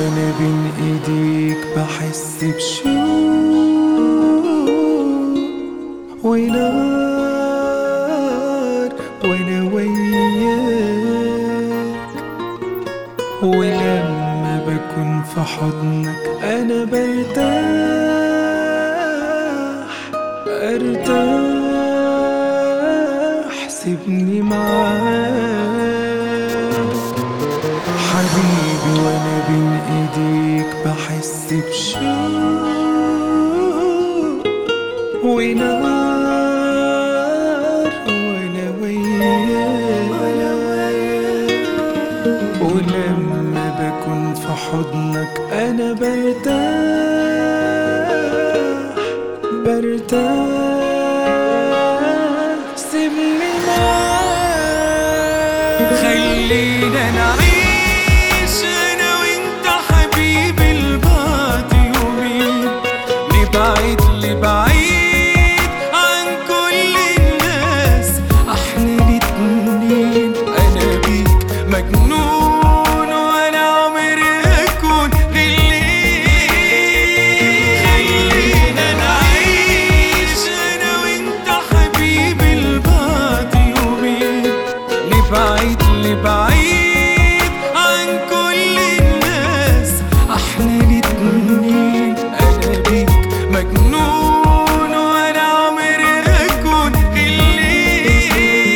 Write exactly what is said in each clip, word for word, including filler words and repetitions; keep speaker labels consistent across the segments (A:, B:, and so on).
A: وانا بين ايديك بحس بشوق ونار وانا وياك، ولما بكون في حضنك انا برتاح ارتاح. سيبني معاك حبيبي وانا بين ايديك بحس بشوق ونار وانا وياك، ولما بكون في حضنك انا برتاح برتاح. سيبني معاك
B: خلينا نعيش انا وانت حبيبي البعد يومين، نبعد لبعيد عن كل الناس احنا الاتنين. انا بيك مجنون وانا عمري هكون غليك. خلينا نعيش انا وانت حبيبي البعد يومين، نبعد لبعيد عن كل الناس احنا الاتنين. انا بيك مجنون وانا عمري هكون غليك.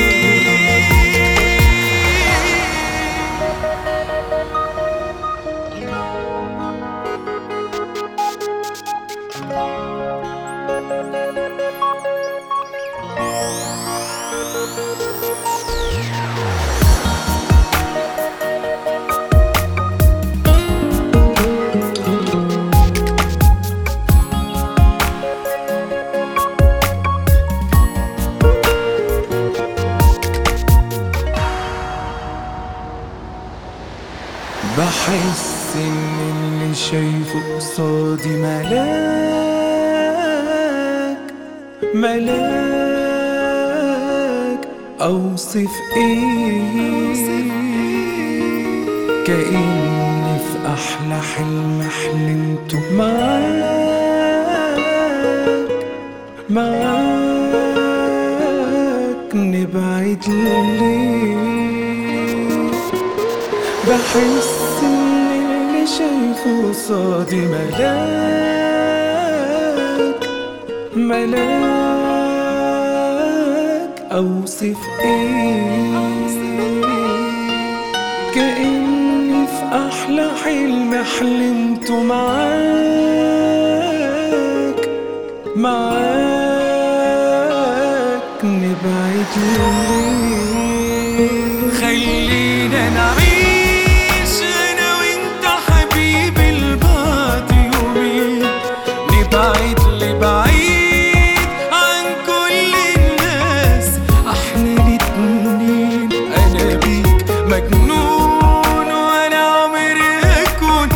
A: بحس ان اللي شايفه قصادي ملاك ملاك. اوصف ايه؟ كأني في احلى حلم حلمته معاك معاك. نبعد ليه؟ بحس ان اللي شايفه قصادي ملاك ملاك. اوصف ايه؟ كأني في احلى حلم حلمته معاك معاك. نبعد ليه؟
B: خلينا نعيش انا وانت حبيبي البعد يومين، نبعد لبعيد عن كل الناس احنا الاتنين. انا بيك مجنون وانا عمري هكون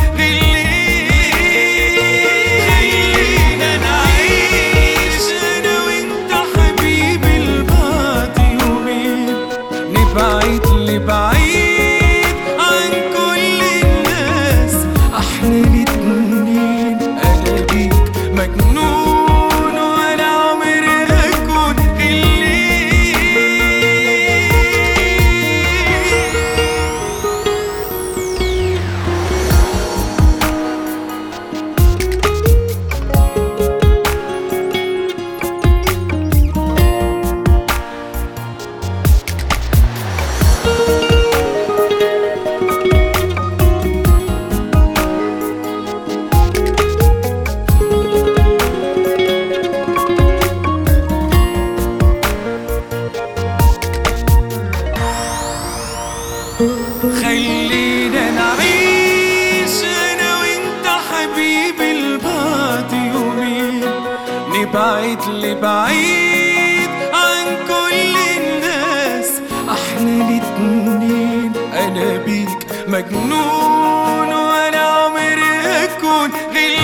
B: غليك. خلينا نعيش انا وانت حبيبي البعد يومين، نبعد لبعيد عن كل الناس احنا الاتنين. انا بيك مجنون وانا عمري هكون غليك. خلينا نعيش انا وانت حبيبي البعد يومين، نبعد لبعيد عن كل الناس احنا الاتنين. انا بيك مجنون وانا عمري هكون غليك.